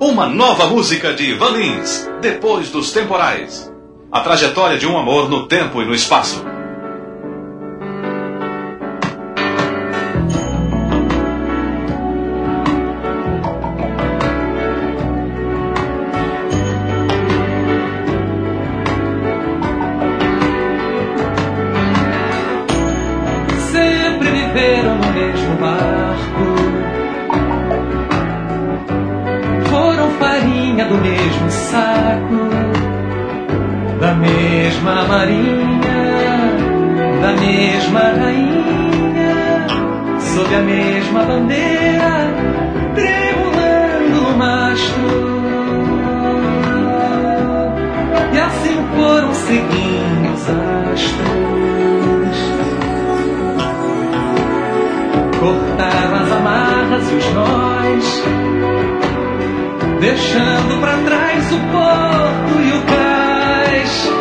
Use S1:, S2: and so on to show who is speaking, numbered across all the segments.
S1: Uma nova música de Ivan Lins, Depois dos Temporais. A trajetória de um amor no tempo e no espaço.
S2: Sempre viveram no mesmo barco, foram farinha do mesmo saco, da mesma marinha, da mesma rainha, sob a mesma bandeira, tremulando no mastro. E assim foram seguindo os astros, cortaram as amarras e os nós, deixando pra trás o porto e o cais,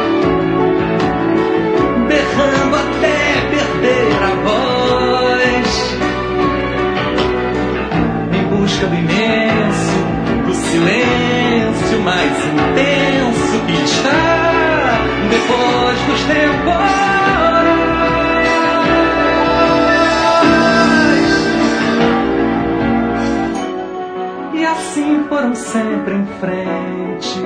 S2: berrando até perder a voz, em busca do imenso, do silêncio mais intenso que está depois dos temporais. E assim foram sempre em frente,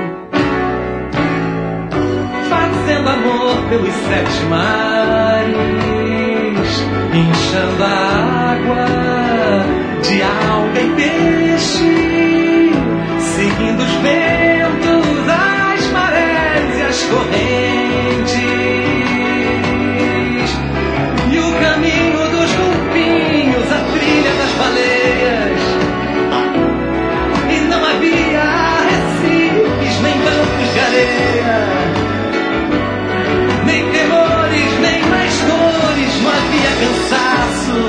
S2: fazendo amor pelos 7 mares, inchando a água de alga e peixe, seguindo os ventos, as marés e as correntes, e o caminho dos golfinhos, a trilha das baleias. Não havia recifes, nem bancos de areia, nem temores, nem mais dores, não havia cansaço.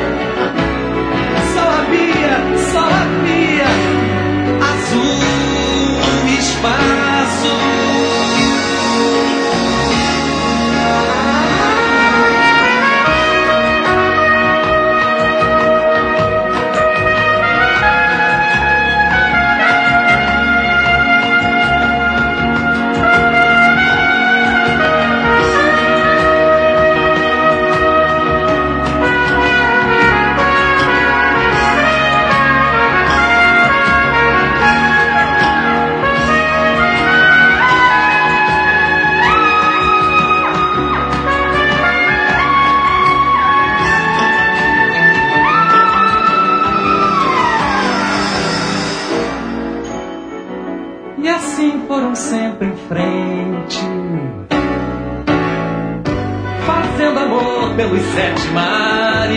S2: Só havia azul e espaço. E assim foram sempre em frente, fazendo amor pelos 7 mares,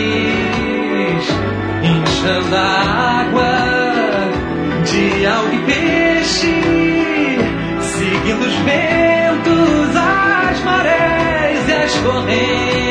S2: inchando a água de alga e peixe, seguindo os ventos, as marés e as correntes,